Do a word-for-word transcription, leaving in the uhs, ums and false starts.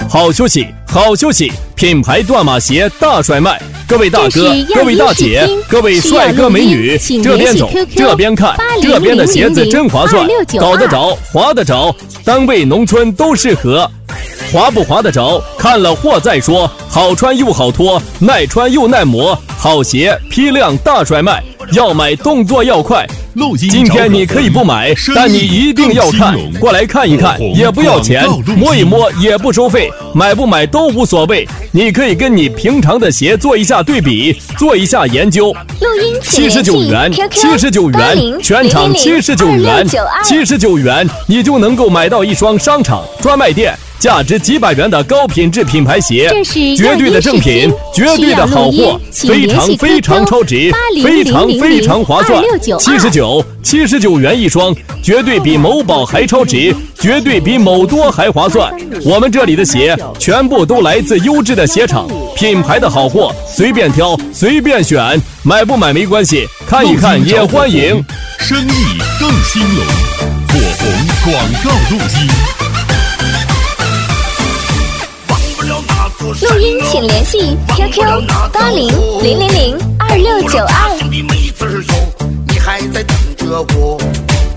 好休息，好休息！品牌断码鞋大甩卖，各位大哥、各位大姐、各位帅哥美女，这边走，这边看，这边的鞋子真划算，搞得着，划得着，单位农村都适合。划不划得着，看了货再说。好穿又好脱，耐穿又耐磨，好鞋批量大甩卖，要买动作要快。今天你可以不买，但你一定要看，过来看一看，也不要钱，摸一摸也不收费，买不买都无所谓。你可以跟你平常的鞋做一下对比，做一下研究。 录音七十九元，七十九元，全场七十九元，七十九元，你就能够买到一双商场专卖店价值几百元的高品质品牌鞋，绝对的正品，绝对的好货，非常非常超值，非常非常划算。七十九，七十九元一双，绝对比某宝还超值，绝对比某多还划算。我们这里的鞋全部都来自优质的鞋厂，品牌的好货随便挑，随便选，买不买没关系，看一看也欢迎。 生意更兴隆，火红广告录音。 录音请联系 Q Q 八零零零零二六九二。 你还在等着我。